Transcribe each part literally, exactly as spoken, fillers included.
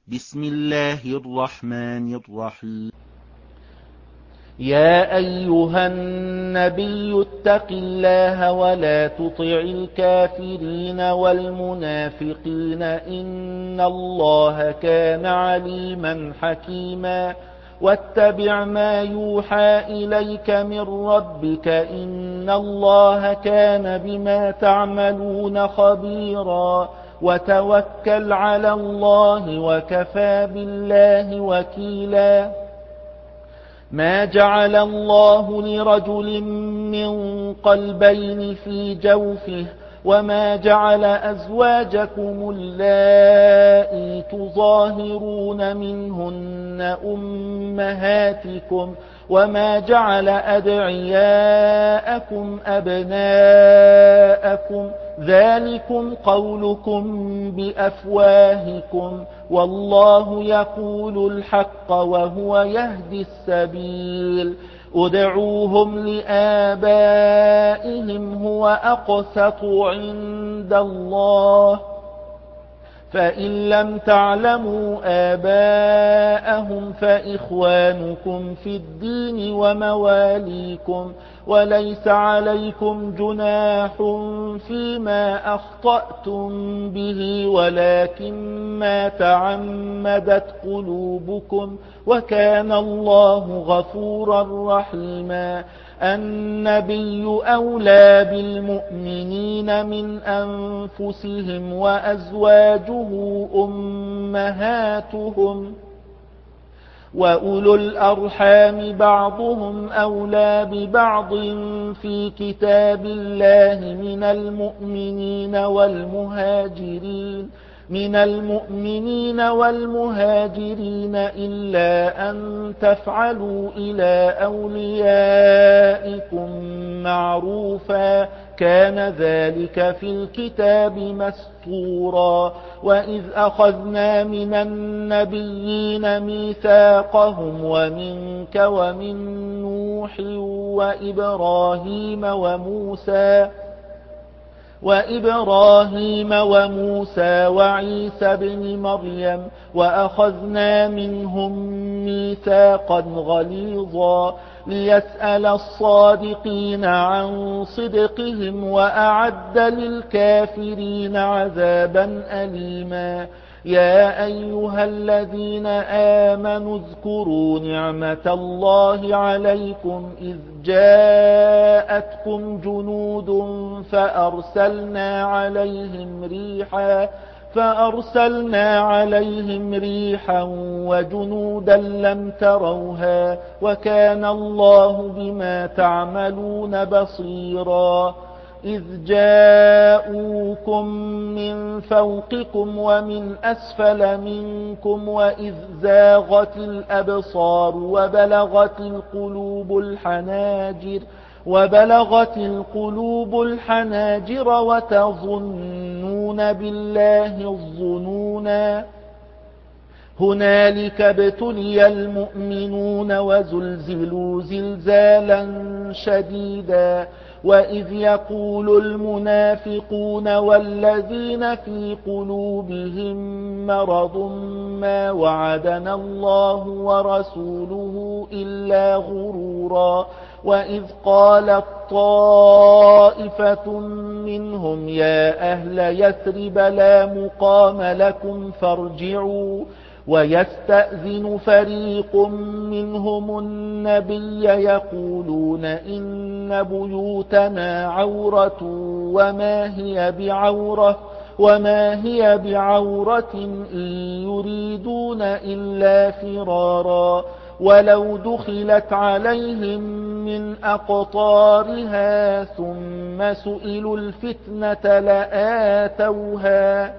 بسم الله الرحمن الرحيم. يا أيها النبي اتق الله ولا تطع الكافرين والمنافقين إن الله كان عليما حكيما واتبع ما يوحى إليك من ربك إن الله كان بما تعملون خبيرا وتوكل على الله وكفى بالله وكيلا ما جعل الله لرجل من قلبين في جوفه وما جعل أزواجكم اللائي تظاهرون منهن أمهاتكم وما جعل أدعياءكم أبناءكم ذلكم قولكم بأفواهكم والله يقول الحق وهو يهدي السبيل ادعوهم لآبائهم هو أقسط عند الله فإن لم تعلموا آباءهم فإخوانكم في الدين ومواليكم وليس عليكم جناح فيما أخطأتم به ولكن ما تعمدت قلوبكم وكان الله غفورا رحيما النبي أولى بالمؤمنين من أنفسهم وأزواجه أمهاتهم وأولو الأرحام بعضهم أولى ببعض في كتاب الله من المؤمنين والمهاجرين من المؤمنين والمهاجرين إلا أن تفعلوا إلى أوليائكم معروفا كان ذلك في الكتاب مسطورا وإذ أخذنا من النبيين ميثاقهم ومنك ومن نوح وإبراهيم وموسى وإبراهيم وموسى وعيسى بن مريم وأخذنا منهم ميثاقا غليظا ليسأل الصادقين عن صدقهم وأعد للكافرين عذابا أليما يا أيها الذين آمنوا اذكروا نعمة الله عليكم إذ جاءتكم جنود فأرسلنا عليهم ريحا فأرسلنا عليهم ريحا وجنودا لم تروها وكان الله بما تعملون بصيرا إذ جاءوكم من فوقكم ومن أسفل منكم وإذ زاغت الأبصار وبلغت القلوب الحناجر وبلغت القلوب الحناجر وتظنون بالله الظنونا هنالك ابتلي المؤمنون وزلزلوا زلزالا شديدا وإذ يقول المنافقون والذين في قلوبهم مرض ما وعدنا الله ورسوله إلا غرورا وإذ قالت طائفة منهم يا أهل يثرب لا مقام لكم فارجعوا ويستأذن فريق منهم النبي يقولون إن بيوتنا عورة وما هي بعورة وما هي بعورة إن يريدون إلا فرارا ولو دخلت عليهم من أقطارها ثم سئلوا الفتنة لآتوها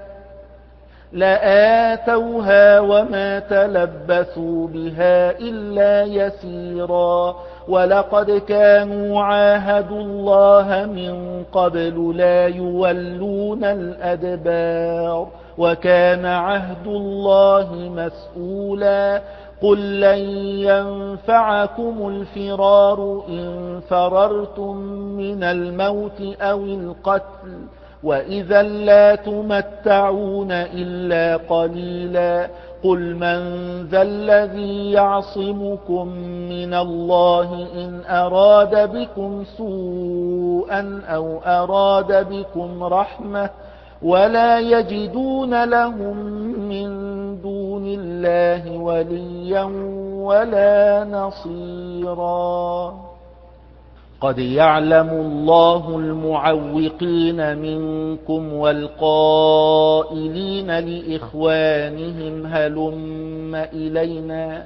لآتوها وما تلبثوا بها إلا يسيرا ولقد كانوا عاهدوا الله من قبل لا يولون الأدبار وكان عهد الله مسؤولا قل لن ينفعكم الفرار إن فررتم من الموت أو القتل وإذا لا تمتعون إلا قليلا قل من ذا الذي يعصمكم من الله إن أراد بكم سوءا أو أراد بكم رحمة ولا يجدون لهم من دون الله وليا ولا نصيرا قد يعلم الله المعوقين منكم والقائلين لإخوانهم هلم إلينا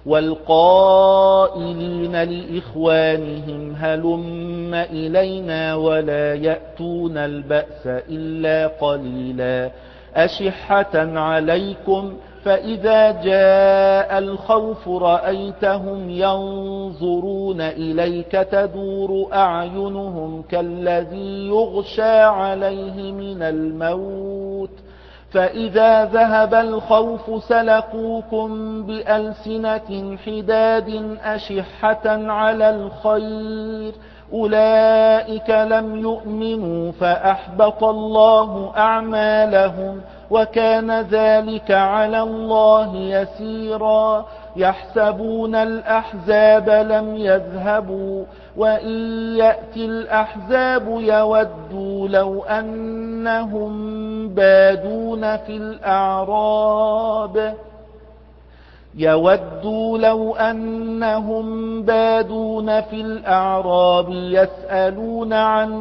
والقائلين لإخوانهم هلم إلينا ولا يأتون البأس إلا قليلا أشحة عليكم فإذا جاء الخوف رأيتهم ينظرون إليك تدور أعينهم كالذي يغشى عليه من الموت فإذا ذهب الخوف سلقوكم بألسنة حداد أشحة على الخير أولئك لم يؤمنوا فأحبط الله أعمالهم وكان ذلك على الله يسيرا يحسبون الأحزاب لم يذهبوا وإن يأتي الأحزاب يودوا لو أنهم بادون في الأعراب يودوا لو أنهم بادون في الأعراب يسألون عن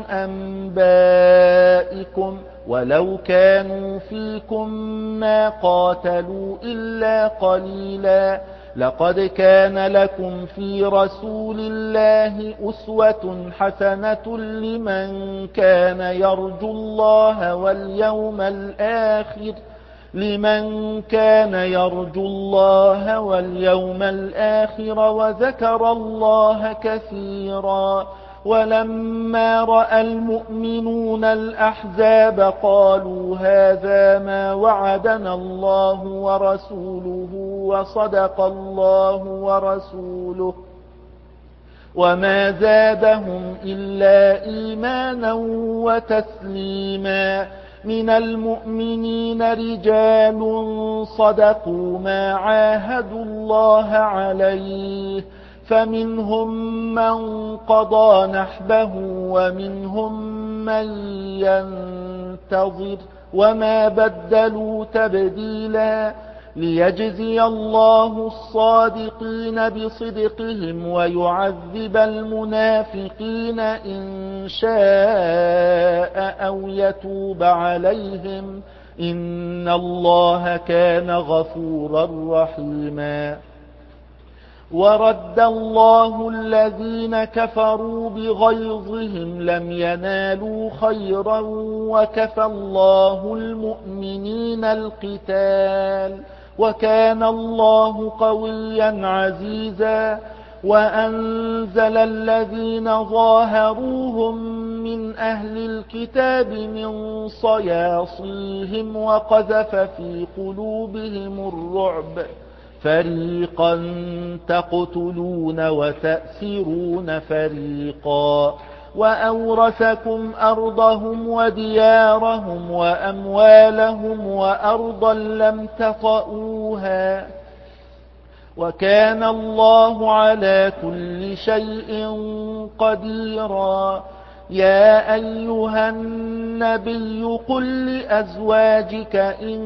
أنبائكم ولو كانوا فيكم ما قاتلوا إلا قليلا لقد كان لكم في رسول الله أسوة حسنة لمن كان يرجو الله واليوم الآخر لمن كان يرجو الله واليوم الآخر وذكر الله كثيرا ولما رأى المؤمنون الأحزاب قالوا هذا ما وعدنا الله ورسوله وصدق الله ورسوله وما زادهم إلا إيمانا وتسليما من المؤمنين رجال صدقوا ما عاهدوا الله عليه فمنهم من قضى نحبه ومنهم من ينتظر وما بدلوا تبديلا ليجزي الله الصادقين بصدقهم ويعذب المنافقين إن شاء أو يتوب عليهم إن الله كان غفورا رحيما ورد الله الذين كفروا بغيظهم لم ينالوا خيرا وكفى الله المؤمنين القتال وكان الله قويا عزيزا وأنزل الذين ظاهروهم من أهل الكتاب من صياصيهم وقذف في قلوبهم الرعب فريقا تقتلون وتأسرون فريقا وأورثكم أرضهم وديارهم وأموالهم وأرضا لم تطئوها وكان الله على كل شيء قديرا يا أيها النبي قل لأزواجك إن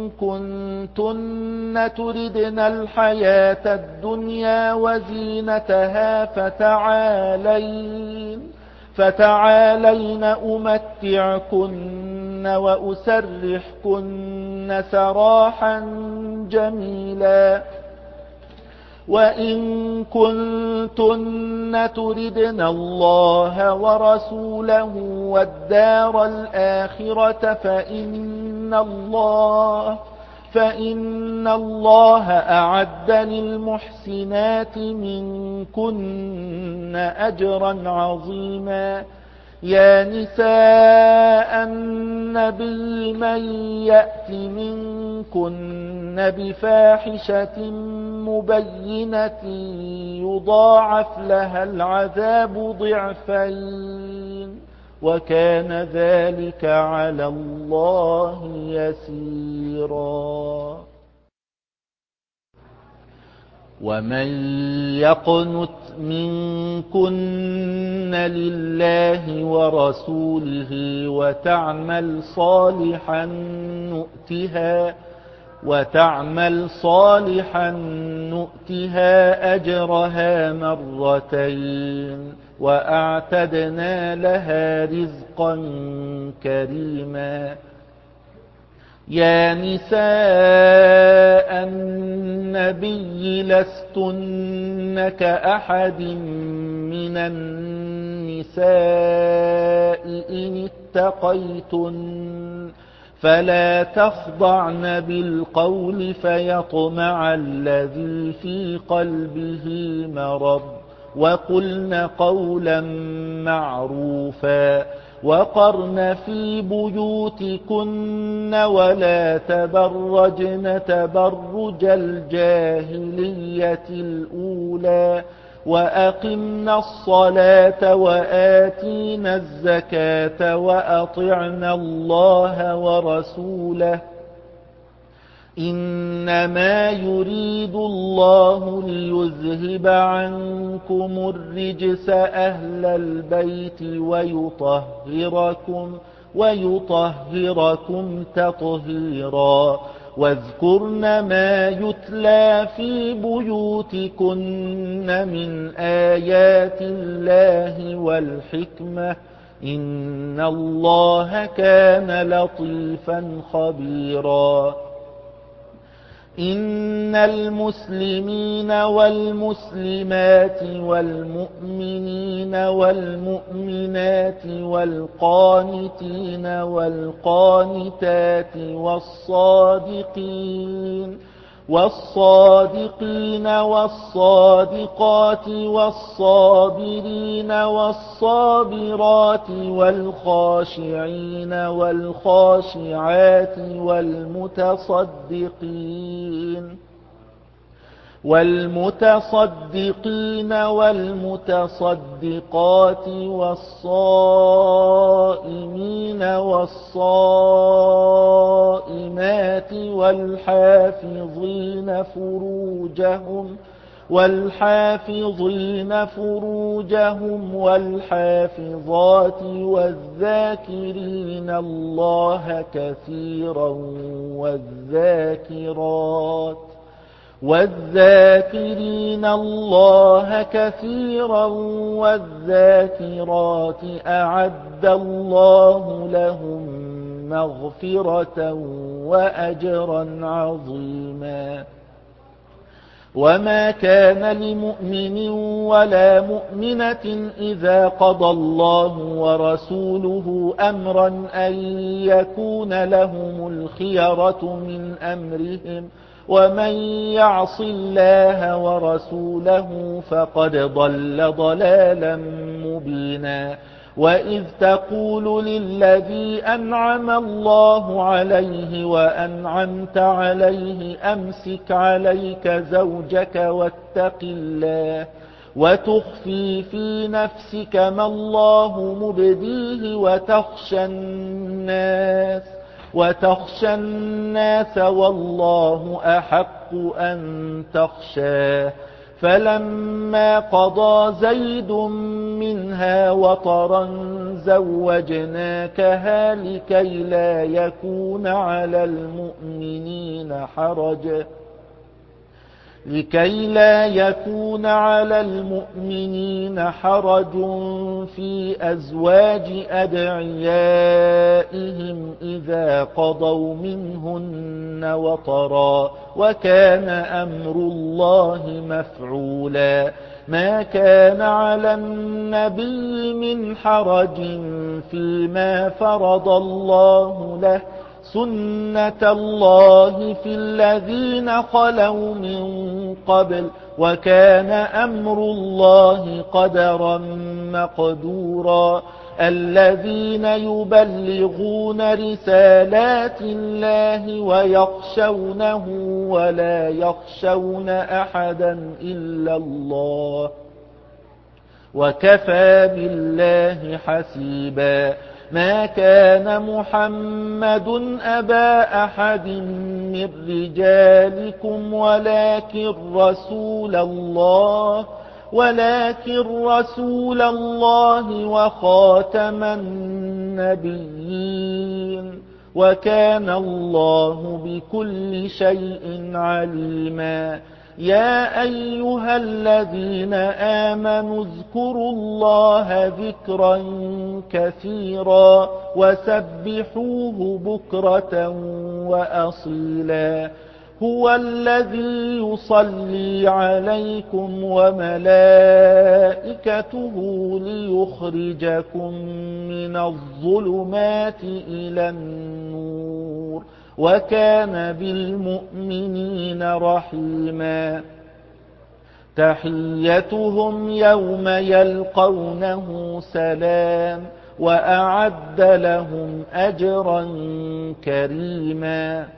كنتن تردن الحياة الدنيا وزينتها فتعالين فتعالين أمتعكن وأسرحكن سراحا جميلا وإن كنتن تردن الله ورسوله والدار الآخرة فإن الله فإن الله أعد للمحسنات منكن أجرا عظيما يا نساء النبي من يأت منكن بفاحشة مبينة يضاعف لها العذاب ضعفين وكان ذلك على الله يسيرا. ومن يقنت منكن لله ورسوله وتعمل صالحا نؤتها وتعمل صالحا نؤتها أجرها مرتين وأعتدنا لها رزقا كريما. يا نساء النبي لستن كأحد من النساء إن اتقيتن فلا تخضعن بالقول فيطمع الذي في قلبه مرض وقلن قولا معروفا وقرن في بيوتكن ولا تبرجن تبرج الجاهلية الأولى وأقمنا الصلاة وآتينا الزكاة وأطعنا الله ورسوله إنما يريد الله ليذهب عنكم الرجس أهل البيت ويطهركم ويطهركم تطهيرا. واذكرن ما يتلى في بيوتكن من آيات الله والحكمة إن الله كان لطيفا خبيرا. إن المسلمين والمسلمات والمؤمنين والمؤمنات والقانتين والقانتات والصادقين والصادقين والصادقات والصابرين والصابرات والخاشعين والخاشعات والمتصدقين والمتصدقين والمتصدقات والصائمين والصائمات والحافظين فروجهم والحافظين فروجهم والحافظات والذاكرين الله كثيرا والذاكرات والذاكرين الله كثيرا والذاكرات أعد الله لهم مغفرة وأجرا عظيما. وما كان لمؤمن ولا مؤمنة إذا قضى الله ورسوله أمرا أن يكون لهم الخيرة من أمرهم ومن يعص الله ورسوله فقد ضل ضلالا مبينا. وإذ تقول للذي أنعم الله عليه وأنعمت عليه أمسك عليك زوجك واتق الله وتخفي في نفسك ما الله مبديه وتخشى الناس وتخشى الناس والله أحق أن تخشاه. فلما قضى زيد منها وطرا زوجناكها لكي لا يكون على المؤمنين حرج لكي لا يكون على المؤمنين حرج في أزواج أدعيائهم إذا قضوا منهن وطرا وكان أمر الله مفعولا. ما كان على النبي من حرج فيما فرض الله له سنة الله في الذين خلوا من قبل وكان أمر الله قدرا مقدورا. الذين يبلغون رسالات الله ويخشونه ولا يخشون أحدا إلا الله وكفى بالله حسيبا. ما كان محمد أبا أحد من رجالكم ولكن رسول الله ولكن رسول الله وخاتم النبيين وكان الله بكل شيء عليما. يا أيها الذين آمنوا اذكروا الله ذكرا كثيرا وسبحوه بكرة وأصيلا. هو الذي يصلي عليكم وملائكته ليخرجكم من الظلمات إلى النور وكان بالمؤمنين رحيما. تحيتهم يوم يلقونه سلام وأعد لهم أجرا كريما.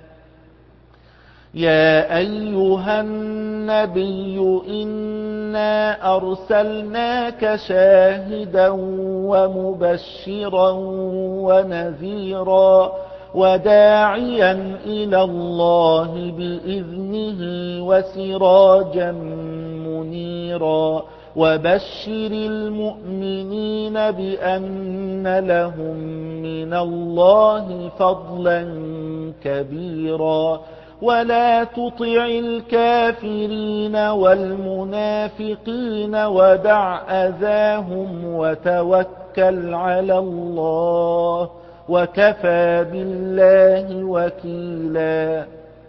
يا أيها النبي إنا أرسلناك شاهدا ومبشرا ونذيرا وداعيا إلى الله بإذنه وسراجا منيرا وبشر المؤمنين بأن لهم من الله فضلا كبيرا. ولا تطع الكافرين والمنافقين ودع أذاهم وتوكل على الله وكفى بالله وكيلا.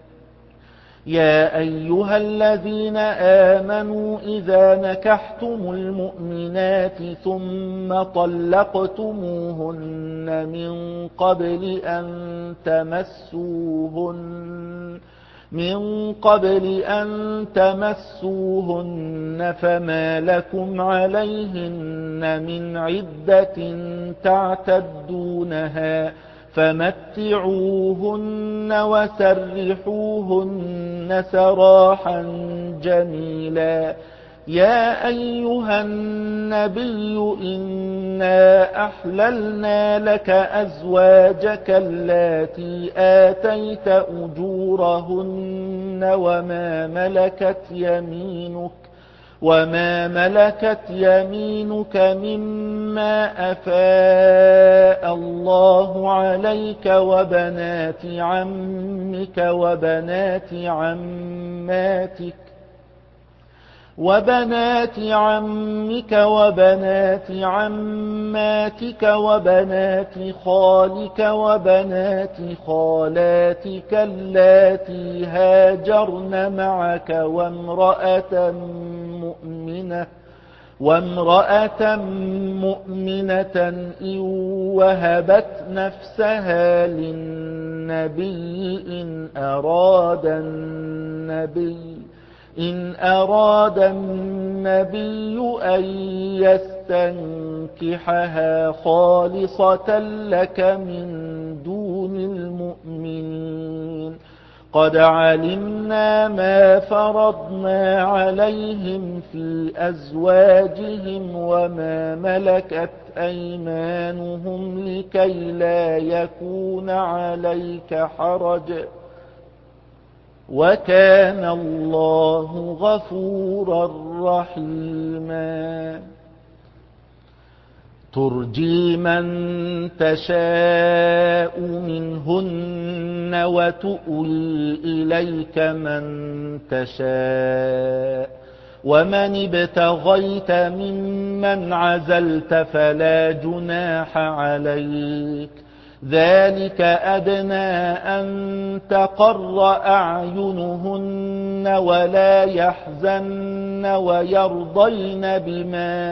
يا أيها الذين آمنوا إذا نكحتم المؤمنات ثم طلقتموهن من قبل أن تمسوهن من قبل أن تمسوهن فما لكم عليهن من عدة تعتدونها فمتعوهن وسرحوهن سراحا جميلا. يا أيها النبي إنا أحللنا لك أزواجك اللاتي آتيت أجورهن وما ملكت يمينك وما ملكت يمينك مما أفاء الله عليك وبنات عمك وبنات عماتك وبنات عمك وبنات عماتك وبنات خالك وبنات خالاتك اللاتي هاجرن معك وامرأة مؤمنة وامرأة مؤمنة إن وهبت نفسها للنبي إن أراد النبي إن أراد النبي أن يستنكحها خالصة لك من دون المؤمنين. قد علمنا ما فرضنا عليهم في أزواجهم وما ملكت أيمانهم لكي لا يكون عليك حرج وكان الله غفورا رحيما. ترجي من تشاء منهن وتؤوي إليك من تشاء ومن ابتغيت ممن عزلت فلا جناح عليك. ذلك أدنى أن تقر أعينهن ولا يحزن ويرضين بما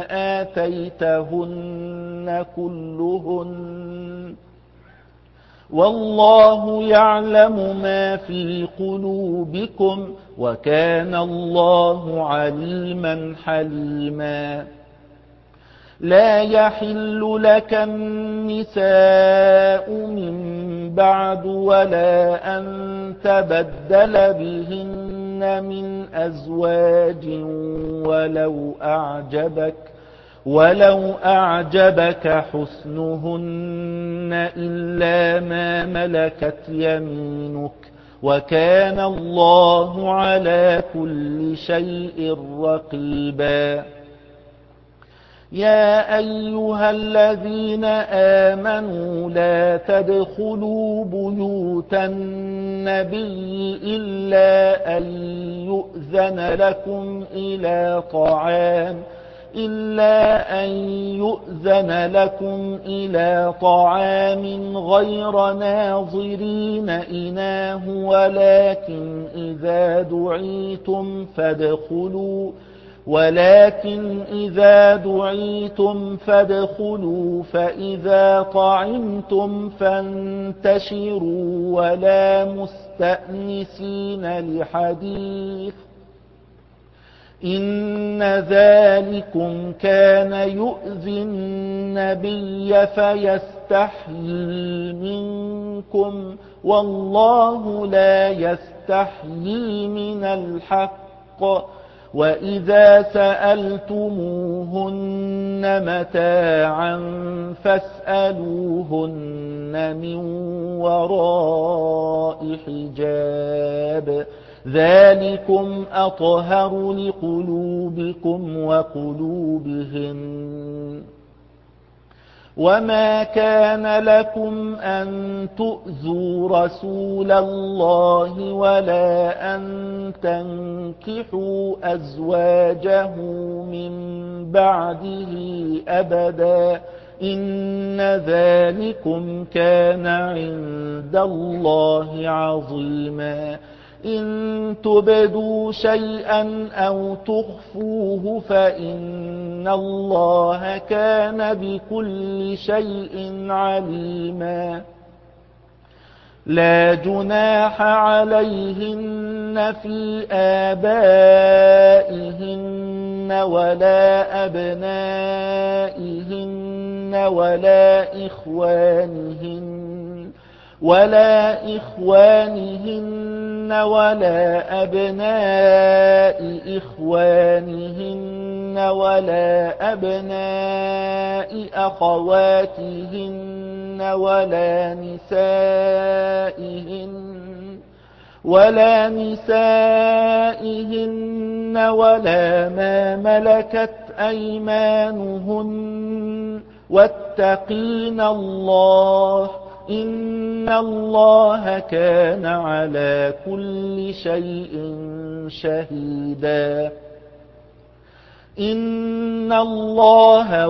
آتيتهن كلهن والله يعلم ما في قلوبكم وكان الله عليما حليما. لا يحل لك النساء من بعد ولا أن تبدل بهن من أزواج ولو أعجبك ولو أعجبك حسنهن إلا ما ملكت يمينك وكان الله على كل شيء رقيبا. يا أيها الذين آمنوا لا تدخلوا بيوت النبي إلا أن يؤذن لكم إلى طعام إلا أن يؤذن لكم إلى طعام غير ناظرين إناه ولكن إذا دعيتم فادخلوا ولكن إذا دعيتم فادخلوا فإذا طعمتم فانتشروا ولا مستأنسين لحديث إن ذلكم كان يؤذي النبي فيستحيي منكم والله لا يستحيي من الحق. وإذا سألتموهن متاعا فاسألوهن من وراء حجاب ذلكم أطهر لقلوبكم وقلوبهن. وما كان لكم أن تؤذوا رسول الله ولا أن تنكحوا أزواجه من بعده أبدا إن ذلكم كان عند الله عظيما. إن تبدوا شيئا أو تخفوه فإن الله كان بكل شيء عليما. لا جناح عليهن في آبائهن ولا أبنائهن ولا إخوانهن ولا إخوانهن ولا أبناء إخوانهن ولا أبناء أخواتهن ولا نسائهن ولا نسائهن ولا ما ملكت أيمانهن واتقين الله إن الله كان على كل شيء شهيدا. إن الله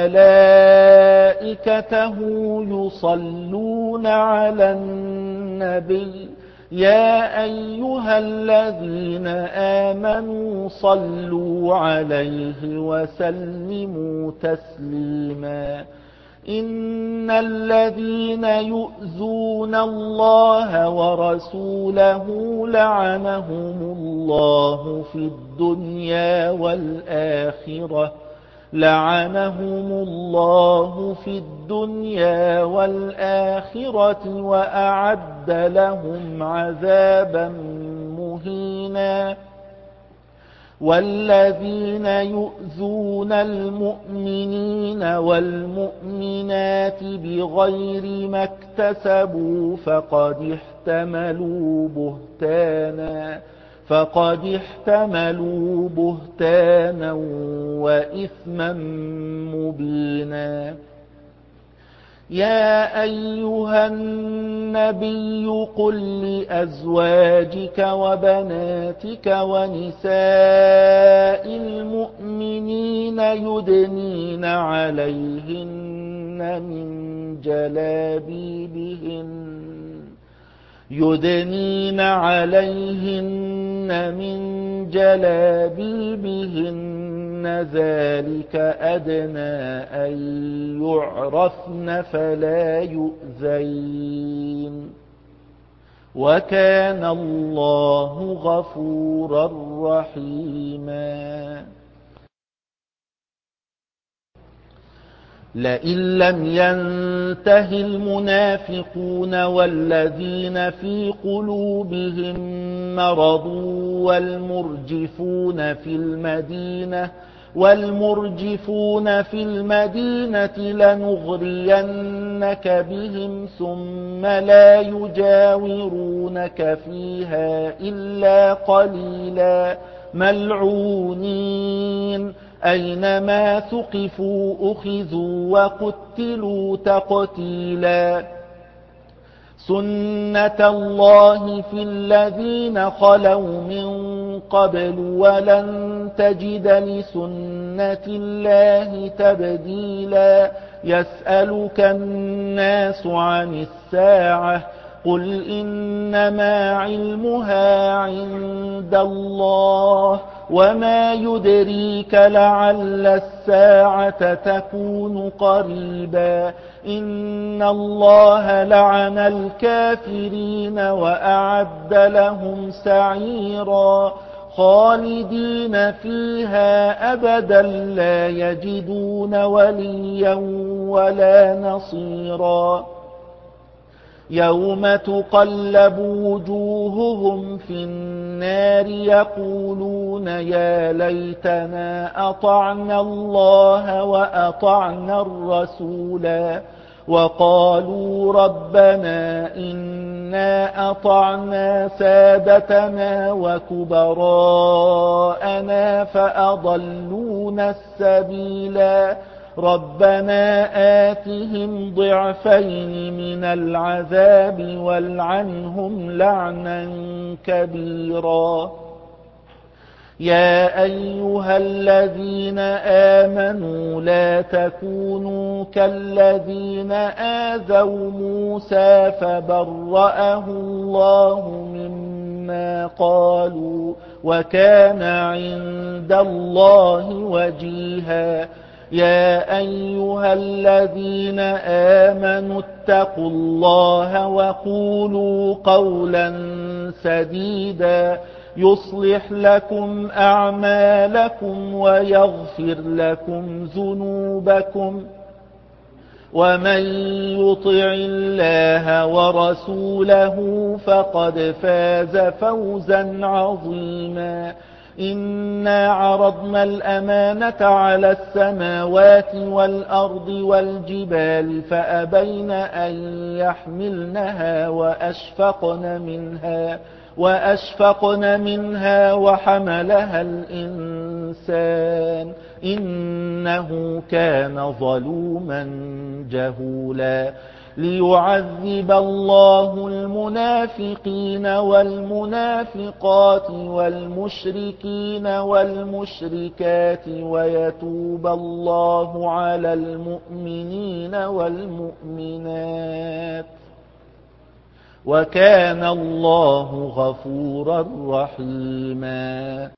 وملائكته يصلون على النبي يا أيها الذين آمنوا صلوا عليه وسلموا تسليما. إن الذين يؤذون الله ورسوله لعنهم الله في الدنيا والآخرة لعنهم الله في الدنيا والآخرة وأعد لهم عذابا مهينا. والذين يؤذون المؤمنين والمؤمنات بغير ما اكتسبوا فقد احتملوا بهتانا فقد احتملوا بهتانا وإثما مبينا. يا أيها النبي قل لأزواجك وبناتك ونساء المؤمنين يدنين عليهن من جلابيبهن يدنين عليهن من جلابيبهن ذلك أدنى أن يعرفن فلا يؤذين وكان الله غفورا رحيما. لئن لم ينته المنافقون والذين في قلوبهم مرض والمرجفون في المدينة والمرجفون في المدينة لنغرينك بهم ثم لا يجاورونك فيها إلا قليلا ملعونين أينما ثقفوا أخذوا وقتلوا تقتيلا سنة الله في الذين خلوا من قبل ولن تجد لسنة الله تبديلا يسألك الناس عن الساعة قل إنما علمها عند الله وما يدريك لعل الساعة تكون قريبا إن الله لعن الكافرين وأعد لهم سعيرا خالدين فيها أبدا لا يجدون وليا ولا نصيرا يوم تقلب وجوههم في النار يقولون يا ليتنا أطعنا الله وأطعنا الرسولا وقالوا ربنا إنا أطعنا سادتنا وكبراءنا فأضلونا السبيلا ربنا آتهم ضعفين من العذاب والعنهم لعنا كبيرا يا أيها الذين آمنوا لا تكونوا كالذين آذوا موسى فبرأه الله مما قالوا وكان عند الله وجيها يا أيها الذين آمنوا اتقوا الله وقولوا قولا سديدا يصلح لكم أعمالكم ويغفر لكم ذنوبكم ومن يطع الله ورسوله فقد فاز فوزا عظيما إنا عرضنا الأمانة على السماوات والأرض والجبال فأبين أن يحملنها وأشفقن منها وأشفقن منها وحملها الإنسان إنه كان ظلوما جهولا ليعذب الله المنافقين والمنافقات والمشركين والمشركات ويتوب الله على المؤمنين والمؤمنات وكان الله غفورا رحيما